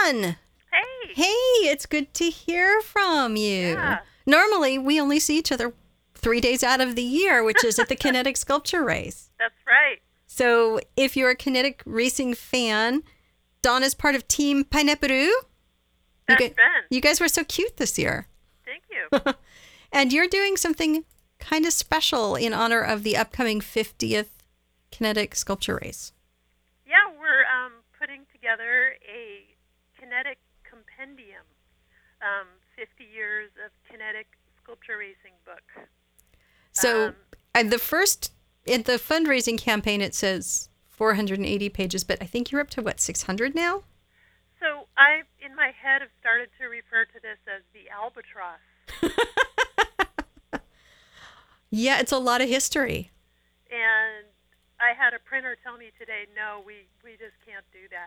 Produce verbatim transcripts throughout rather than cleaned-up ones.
Dawn. Hey. Hey, it's good to hear from you. Yeah. Normally, we only see each other three days out of the year, which is at the Kinetic Sculpture Race. That's right. So if you're a Kinetic Racing fan, Dawn is part of Team Painepuru. That's you, Ben. you guys were so cute this year. Thank you. And you're doing something kind of special in honor of the upcoming fiftieth Kinetic Sculpture Race. Yeah, we're um, putting together a Kinetic Compendium, um, fifty years of Kinetic Sculpture Racing book. So Um, uh, the first, in the fundraising campaign, it says four hundred eighty pages, but I think you're up to, what, six hundred now? So I, in my head, have started to refer to this as the albatross. Yeah, it's a lot of history. And I had a printer tell me today, no, we, we just can't do that.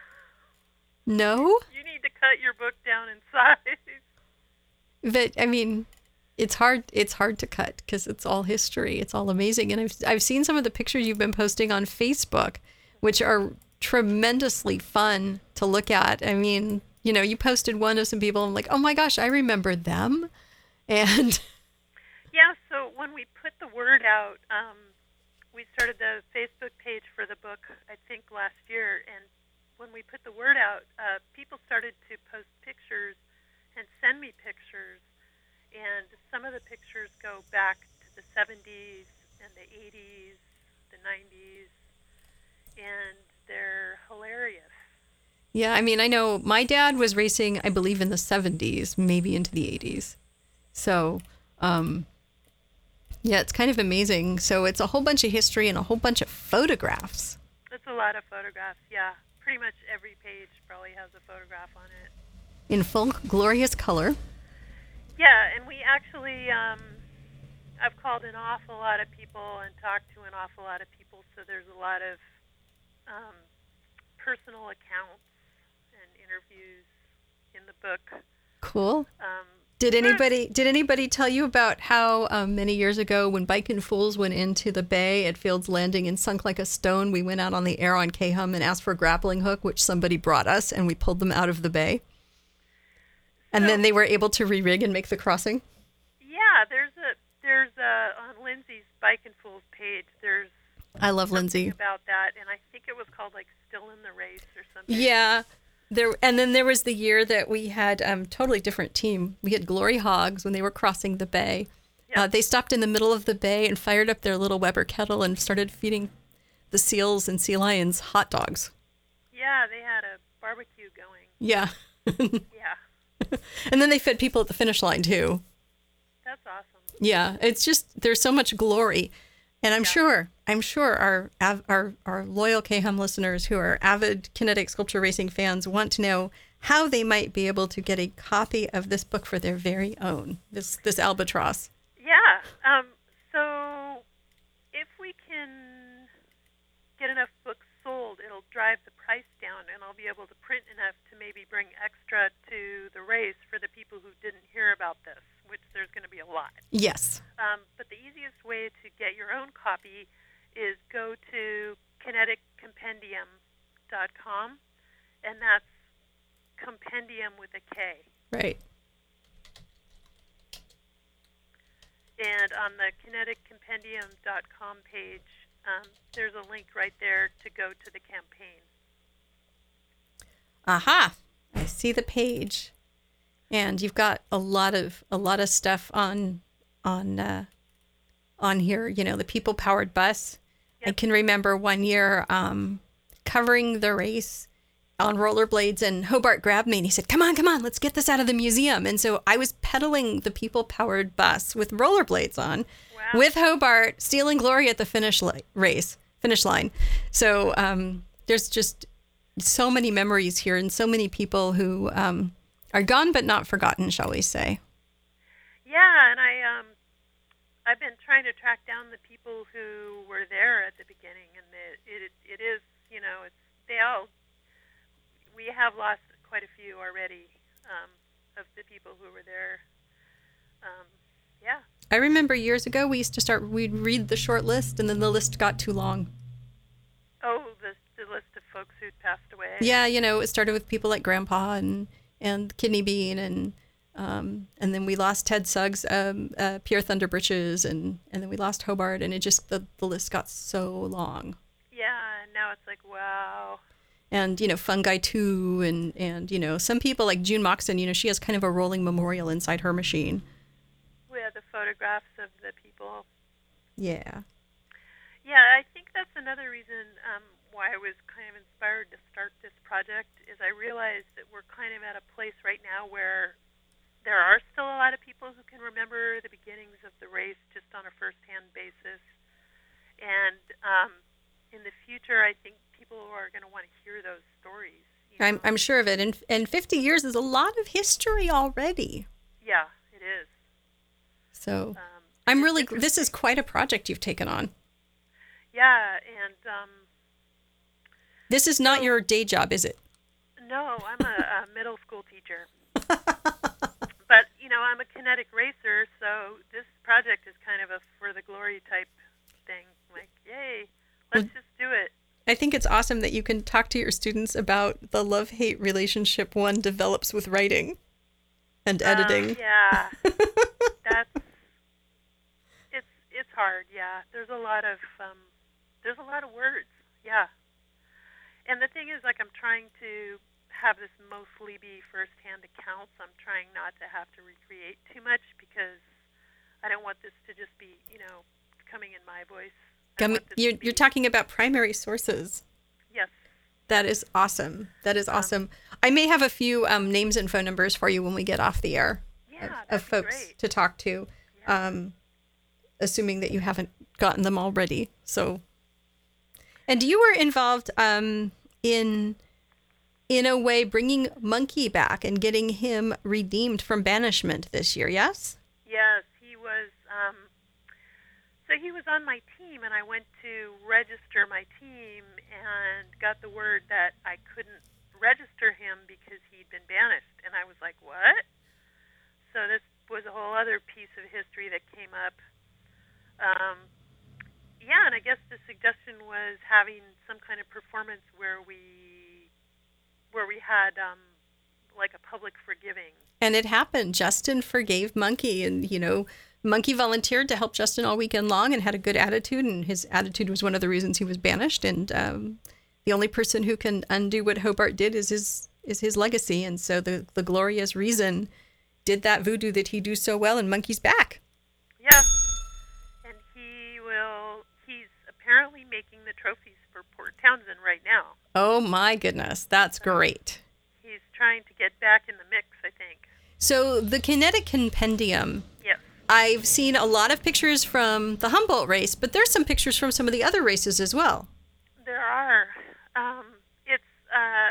No? You need to cut your book down in size. But, I mean, it's hard It's hard to cut because it's all history. It's all amazing. And I've, I've seen some of the pictures you've been posting on Facebook, which are tremendously fun to look at. I mean, you know, you posted one of some people, and I'm like, oh my gosh, I remember them. And Yeah, so when we put the word out, um, we started the Facebook page for the book, I think, last year. And when we put the word out, uh, people started to post pictures and send me pictures. And some of the pictures go back to the seventies and the eighties, the nineties, and they're hilarious. yeah, I mean, I know my dad was racing, I believe, in the seventies, maybe into the eighties. So, um, yeah, it's kind of amazing. So it's a whole bunch of history and a whole bunch of photographs. It's a lot of photographs, yeah. Pretty much every page probably has a photograph on it. In full glorious color. Yeah, and we actually, um, I've called an awful lot of people and talked to an awful lot of people, so there's a lot of um, personal accounts and interviews in the book. Cool. Um, Did anybody did anybody tell you about how um, many years ago when Bikin' Fools went into the bay at Fields Landing and sunk like a stone, we went out on the air on K-Hum and asked for a grappling hook, which somebody brought us, and we pulled them out of the bay? And So- then they were able to re-rig and make the crossing? Yeah, there's a there's a on Lindsay's Bike and Fools page. There's I love something Lindsay. about that, and I think it was called like "Still in the Race" or something. Yeah. There, and then there was the year that we had a um, totally different team. We had Glory Hogs when they were crossing the bay. Yeah. Uh, they stopped in the middle of the bay and fired up their little Weber kettle and started feeding the seals and sea lions hot dogs. Yeah, they had a barbecue going. Yeah. Yeah, And then they fed people at the finish line too. that's awesome. Yeah, it's just there's so much glory, and I'm Yeah. sure I'm sure our av- our our loyal K-Hum listeners who are avid Kinetic Sculpture Racing fans want to know how they might be able to get a copy of this book for their very own. This this albatross. Yeah. Um, so if we can get enough books sold, it'll drive the price down, and I'll be able to print enough to maybe bring extra to the race for the people who didn't hear about this, which there's going to be a lot. Yes. Um, but the easiest way to get your own copy is go to kinetic compendium dot com, and that's compendium with a K. Right. And on the kinetic compendium dot com page, um, there's a link right there to go to the campaign. Aha. I see the page. And you've got a lot of a lot of stuff on on uh, on here, you know, the people powered bus. I Yep. can remember one year um, covering the race on rollerblades, and Hobart grabbed me and he said, come on, come on, let's get this out of the museum. And so I was pedaling the people powered bus with rollerblades on Wow. with Hobart, stealing glory at the finish li- race, finish line. So um, there's just so many memories here and so many people who um, are gone but not forgotten, shall we say. Yeah, and I um, I've been trying to track down the people who were there at the beginning, and it it, it is you know it's they all we have lost quite a few already um, of the people who were there. Um, yeah. I remember years ago we used to start, we'd read the short list and then the list got too long. Oh, the the list of folks who'd passed away. Yeah, you know, it started with people like Grandpa and and Kidney Bean, and um, and then we lost Ted Suggs, um, uh, Pierre Thunderbritches, and and then we lost Hobart, and it just the, the list got so long. Yeah, and now it's like, wow. And, you know, Fungi too, and and you know, some people like June Moxon, you know, she has kind of a rolling memorial inside her machine. We have the photographs of the people. Yeah. Yeah, I think that's another reason um, why I was kind of inspired to start this project, is I realized that we're kind of at a place right now where there are still a lot of people who can remember the beginnings of the race just on a first-hand basis. And um, in the future, I think people are going to want to hear those stories. You know? I'm I'm sure of it. And and fifty years is a lot of history already. Yeah, it is. So Um, I'm really, this is quite a project you've taken on. Yeah, and um, This is not your day job, is it? no, I'm a, a middle school teacher. But, you know, I'm a kinetic racer, so this project is kind of a for the glory type thing. Like, yay, let's Well, just do it. I think it's awesome that you can talk to your students about the love-hate relationship one develops with writing and editing. Um, yeah, that's, it's it's hard, yeah. There's a lot of, um, there's a lot of words, yeah. And the thing is, like, I'm trying to have this mostly be first-hand accounts. I'm trying not to have to recreate too much because I don't want this to just be, you know, coming in my voice. I Gum- want this You're, to be- you're talking about primary sources. Yes. That is awesome. That is Um, awesome. I may have a few um, names and phone numbers for you when we get off the air Yeah, of, that'd of be folks great. to talk to, Yeah. um, assuming that you haven't gotten them already. So, and you were involved um, in, in a way, bringing Monkey back and getting him redeemed from banishment this year. Yes. Yes, he was. Um, so he was on my team, and I went to register my team and got the word that I couldn't register him because he'd been banished. And I was like, what? So this was a whole other piece of history that came up. Um, yeah, and I guess the suggestion was having some kind of performance where we, where we had um, like a public forgiving. And it happened. Justin forgave Monkey, and, you know, Monkey volunteered to help Justin all weekend long and had a good attitude, and his attitude was one of the reasons he was banished. And um, the only person who can undo what Hobart did is his is his legacy. And so the, the glorious reason did that voodoo that he do so well, and Monkey's back. Yeah. And he will, he's apparently making the trophies for Port Townsend right now. Oh, my goodness. That's great. He's trying to get back in the mix, I think. So the Kinetic Compendium, Yes. I've seen a lot of pictures from the Humboldt race, but there's some pictures from some of the other races as well. There are. Um, it's, uh,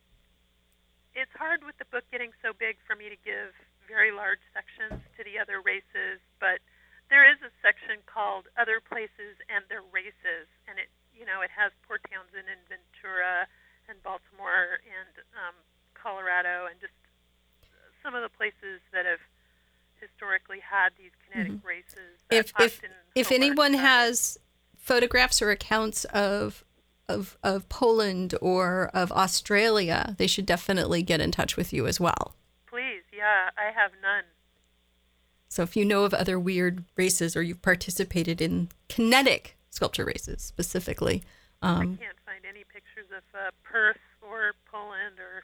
it's hard with the book getting so big for me to give very large sections to the other races, but there is a section called Other Places and Their Races, and it, you know, it has Port Townsend and Ventura and Baltimore and um, Colorado and just some of the places that have historically had these kinetic Mm-hmm. races. If that if often if Hobart anyone started. has photographs or accounts of of of Poland or of Australia, they should definitely get in touch with you as well. Please, yeah, I have none. So if you know of other weird races or you've participated in kinetic sculpture races specifically, I um, can't find any pictures of uh, Perth or Poland or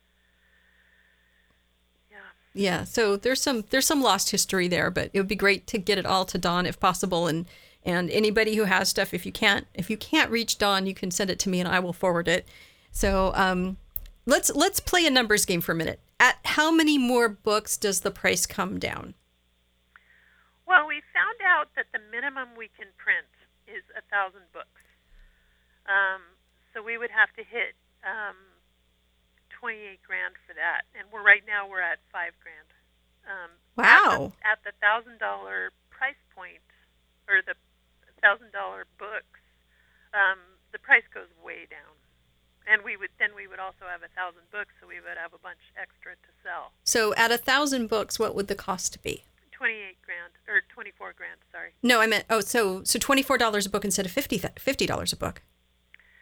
yeah. yeah, so there's some there's some lost history there, but it would be great to get it all to Dawn if possible. And and anybody who has stuff, if you can't if you can't reach Dawn, you can send it to me and I will forward it. So um, let's let's play a numbers game for a minute. At how many more books does the price come down? Well, we found out that the minimum we can print is a thousand books. Um, so we would have to hit um, twenty-eight grand for that, and we're right now we're at five grand. Um, Wow. At the, at the thousand dollar price point, or the thousand dollar books, um, the price goes way down. And we would then we would also have a thousand books, so we would have a bunch extra to sell. So at a thousand books, what would the cost be? Twenty-eight grand or twenty-four grand. Sorry. No, I meant oh, so so twenty four dollars a book instead of fifty fifty dollars a book.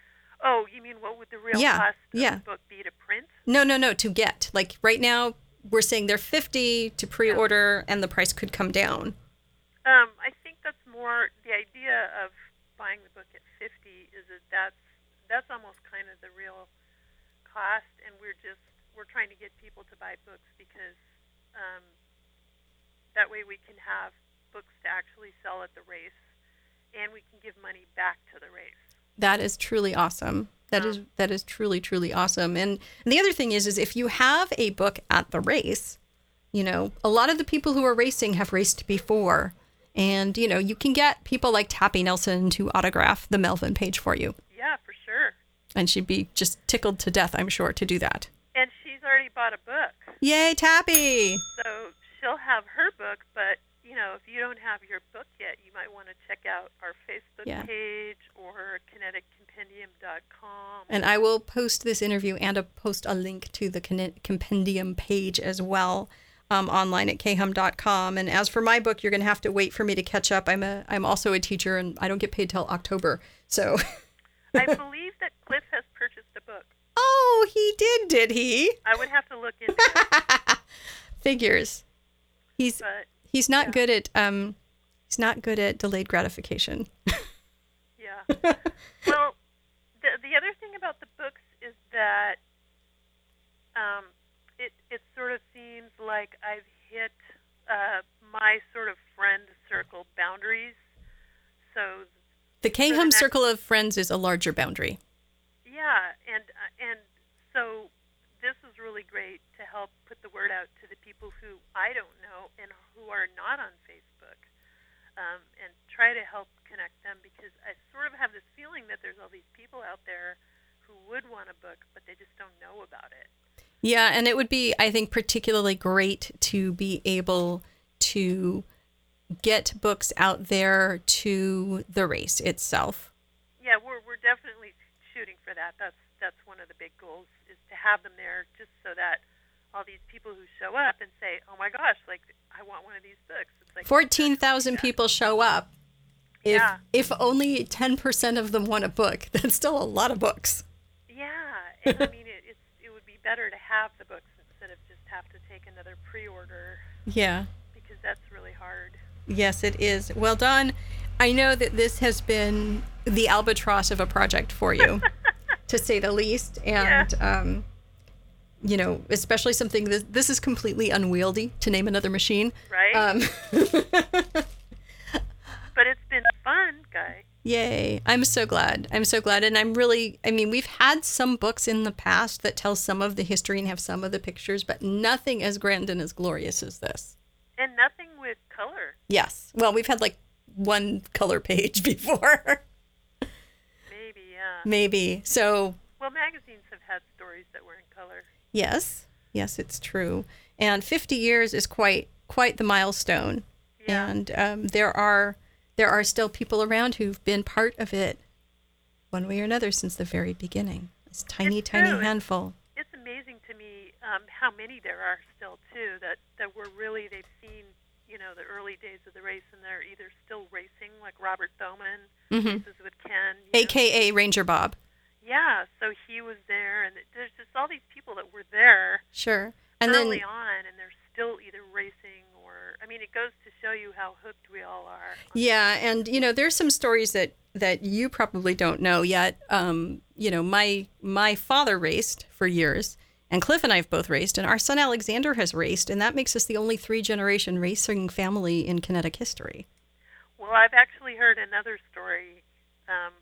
Oh, you mean what would the real Yeah, cost of yeah. the book be to print? No, no, no, to get. Like right now, we're saying they're fifty to pre-order, and the price could come down. Um, I think that's more the idea of buying the book at fifty is that that's that's almost kind of the real cost, and we're just we're trying to get people to buy books because um, that way we can have books to actually sell at the race, and we can give money back to the race. That is truly awesome. That is that is truly truly awesome. And, and the other thing is, is if you have a book at the race, you know, a lot of the people who are racing have raced before, and you know, you can get people like Tappy Nelson to autograph the Melvin page for you. Yeah, for sure. And she'd be just tickled to death, I'm sure, to do that. And she's already bought a book. Yay, Tappy! So she'll have her book, but you know, if you don't have your book yet, you might want to check out our Facebook Yeah. page or kinetic compendium dot com. And I will post this interview and a, post a link to the Kine- compendium page as well um, online at k hum dot com. And as for my book, you're going to have to wait for me to catch up. I'm a I'm also a teacher, and I don't get paid till October. So I believe that Cliff has purchased a book. oh, he did, did he? I would have to look into it, Figures. He's but he's not yeah. good at um he's not good at delayed gratification. yeah. Well, the the other thing about the books is that um, it it sort of seems like I've hit uh, my sort of friend circle boundaries. So The K So the hum next- circle of friends is a larger boundary. yeah, and uh, and so this is really great to help put the word out to the people who I don't know and who are not on Facebook, um, and try to help connect them, because I sort of have this feeling that there's all these people out there who would want a book, but they just don't know about it. Yeah, and it would be, I think, particularly great to be able to get books out there to the race itself. Yeah, we're we're definitely shooting for that. That's that's one of the big goals, is to have them there, just so that all these people who show up and say, "Oh my gosh, like I want one of these books." It's like fourteen thousand people show up. If Yeah. if only ten percent of them want a book, that's still a lot of books. Yeah, and I mean, it, it's it would be better to have the books instead of just have to take another pre-order, Yeah. because that's really hard. Yes, it is. Well, Dawn, I know that this has been the albatross of a project for you, to say the least. And, um, you know, especially something that this is completely unwieldy, to name another machine. Right? Um, But it's been fun, Guy. Yay. I'm so glad. I'm so glad. And I'm really, I mean, we've had some books in the past that tell some of the history and have some of the pictures, but nothing as grand and as glorious as this. And nothing with color. Yes. Well, we've had like one color page before. Maybe, yeah. Maybe. So, Well, magazines have had stories that were in color. yes. Yes, it's true. And fifty years is quite quite the milestone. Yeah. And um, there are there are still people around who've been part of it one way or another since the very beginning. This tiny, It's tiny true. handful. It's amazing to me um, how many there are still, too, that, that were really, they've seen, you know, the early days of the race, and they're either still racing, like Robert Thoman, Mhm. races with Ken. you A know. K A Ranger Bob. Yeah, so he was there, and there's just all these people that were there Sure. And early then, on, and they're still either racing or, I mean, it goes to show you how hooked we all are. yeah, and you know, there's some stories that that you probably don't know yet. Um, you know, my my father raced for years, and Cliff and I have both raced, and our son Alexander has raced, and that makes us the only three generation racing family in kinetic history. Well, I've actually heard another story. Um,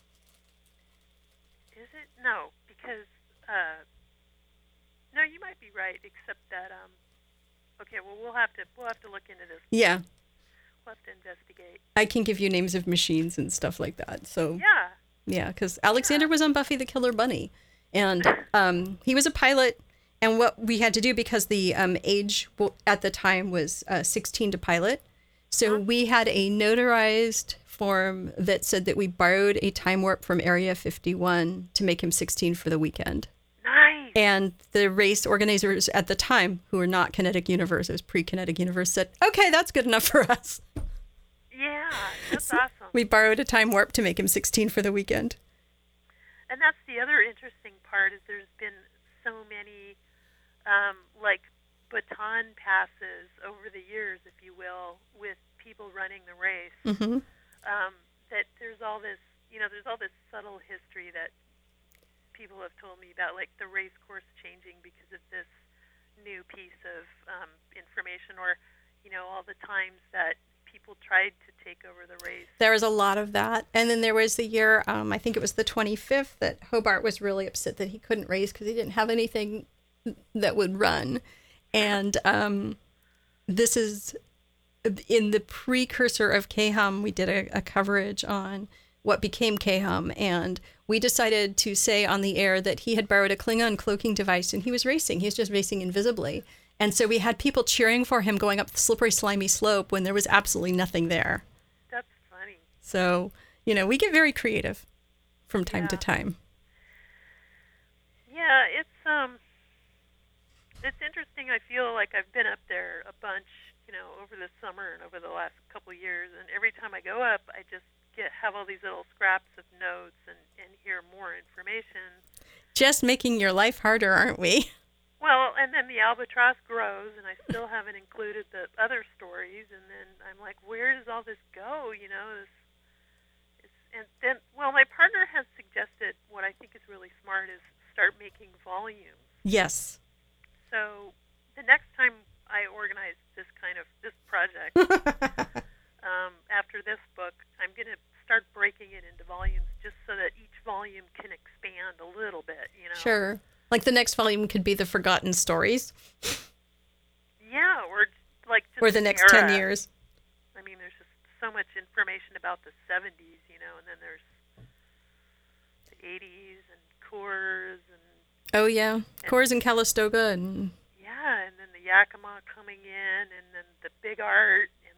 is it? No, because, uh, no, you might be right, except that, um, okay, well, we'll have to, we'll have to look into this. Yeah, We'll have to investigate. I can give you names of machines and stuff like that. So Yeah. yeah, because Alexander was on Buffy the Killer Bunny, and um, he was a pilot. And what we had to do, because the um, age w- at the time was uh, sixteen to pilot, so we had a notarized form that said that we borrowed a time warp from Area fifty-one to make him sixteen for the weekend. Nice. And the race organizers at the time, who were not Kinetic Universe, it was pre-Kinetic Universe, said, okay, that's good enough for us. Yeah, that's awesome. We borrowed a time warp to make him sixteen for the weekend. and that's the other interesting part is there's been so many, um, like, baton passes over the years, if you will, with people running the race. Mm-hmm. Um, that there's all this, you know, there's all this subtle history that people have told me about, like the race course changing because of this new piece of um, information, or, you know, all the times that people tried to take over the race. There was a lot of that. And then there was the year, um, I think it was the twenty-fifth, that Hobart was really upset that he couldn't race because he didn't have anything that would run. And um, this is in the precursor of K H U M. We did a, a coverage on what became K H U M, and we decided to say on the air that he had borrowed a Klingon cloaking device and he was racing. He was just racing invisibly. And so we had people cheering for him going up the slippery, slimy slope when there was absolutely nothing there. That's funny. So, you know, we get very creative from time Yeah. to time. Yeah, it's um, it's interesting. I feel like I've been up there a bunch, you know, over the summer and over the last couple of years, and every time I go up, I just get have all these little scraps of notes and, and hear more information. Just making your life harder, aren't we? Well, and then the albatross grows, and I still haven't included the other stories, and then I'm like, where does all this go, you know? This, it's, and then, well, my partner has suggested what I think is really smart is start making volumes. Yes. So the next time I organize this kind of, this project, um, after this book, I'm going to start breaking it into volumes just so that each volume can expand a little bit, you know? Sure. Like the next volume could be the Forgotten Stories. Yeah, or like just or the next era. ten years. I mean, there's just so much information about the seventies, you know, and then there's the eighties and Coors and Oh, yeah. Coors and Calistoga. and yeah, and then the Yakima coming in, and then the Big Art and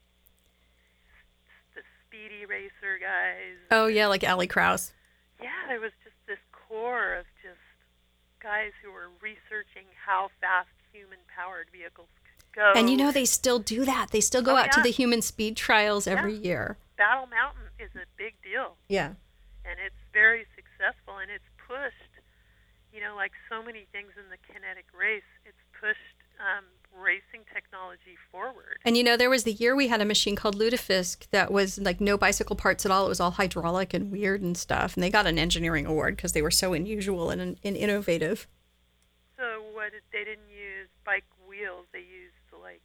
the the Speedy Racer guys. Oh, yeah, like Allie Krauss. Yeah, there was just this core of just guys who were researching how fast human-powered vehicles could go. And you know, they still do that. They still go Oh, out to yeah. the human speed trials every Yeah. year. Battle Mountain is a big deal, Yeah. and it's very successful, and it's pushed, you know, like so many things in the kinetic race, it's pushed um, racing technology forward. And you know, there was the year we had a machine called Lutefisk that was like no bicycle parts at all. It was all hydraulic and weird and stuff. And they got an engineering award because they were so unusual and, and innovative. So what did, they didn't use bike wheels, they used like,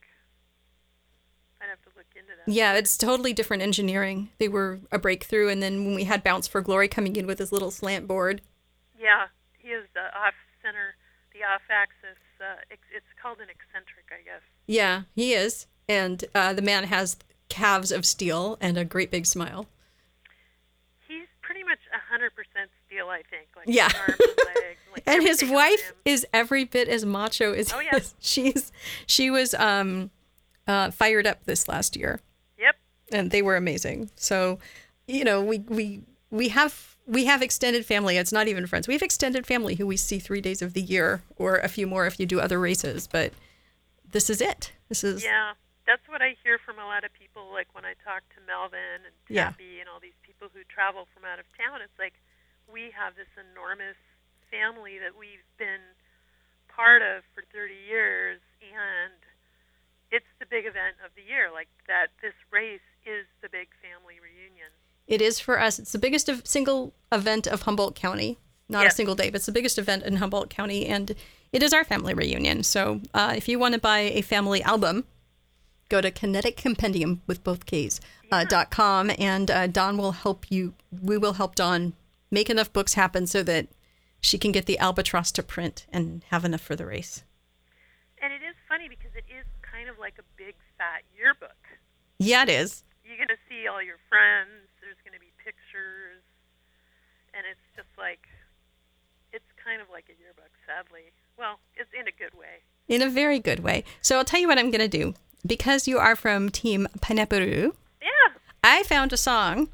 I'd have to look into that. Yeah, it's totally different engineering. They were a breakthrough. And then when we had Bounce for Glory coming in with his little slant board. Yeah, he is the off-center, the off-axis, uh, ex- it's called an eccentric, I guess. Yeah, he is. And uh, the man has calves of steel and a great big smile. He's pretty much one hundred percent steel, I think. Like Yeah. his arms and legs. Like And his everything on wife him. is every bit as macho as Oh, he yeah. is. She's she was um uh fired up this last year, Yep. and they were amazing. So, you know, we we we have we have extended family. It's not even friends. We have extended family who we see three days of the year, or a few more if you do other races. But this is it. This is Yeah, that's what I hear from a lot of people, like when I talk to Melvin and Yeah. Tappy and all these people who travel from out of town. It's like we have this enormous family that we've been part of for thirty years, and it's the big event of the year. Like that, this race is the big family reunion. It is for us. It's the biggest of, single event of Humboldt County. Not Yes. a single day, but it's the biggest event in Humboldt County, and it is our family reunion. So uh, if you want to buy a family album, go to Kinetic Compendium with both K's uh, dot com, and uh, Dawn will help you. We will help Dawn make enough books happen so that she can get the Albatross to print and have enough for the race. And it is funny because it is kind of like a big fat yearbook. Yeah, it is. You're going to see all your friends. There's going to be pictures. And it's just like, it's kind of like a yearbook, sadly. Well, it's in a good way. In a very good way. So I'll tell you what I'm going to do. Because you are from Team Pineapple, Yeah. I found a song.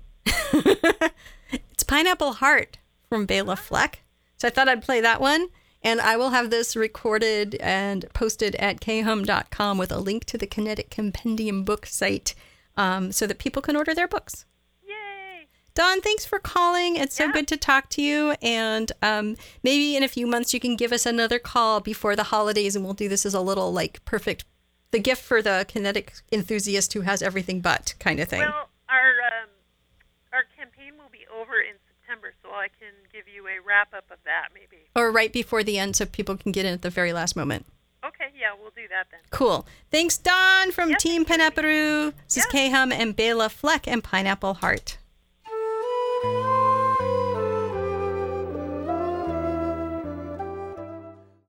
It's Pineapple Heart from Bela Fleck. So I thought I'd play that one. And I will have this recorded and posted at k hum dot com with a link to the Kinetic Compendium book site um, so that people can order their books. Yay. Dawn, thanks for calling. It's so Yeah. good to talk to you. And um, maybe in a few months you can give us another call before the holidays, and we'll do this as a little like perfect, the gift for the kinetic enthusiast who has everything but kind of thing. Well, our um, our campaign will be over in September, so I can give you a wrap up of that maybe. Or right before the end so people can get in at the very last moment. Okay, yeah, we'll do that then. Cool. Thanks, Dawn from Yep. Team Peneparu. This is Yeah. Kahum and Bela Fleck and Pineapple Heart.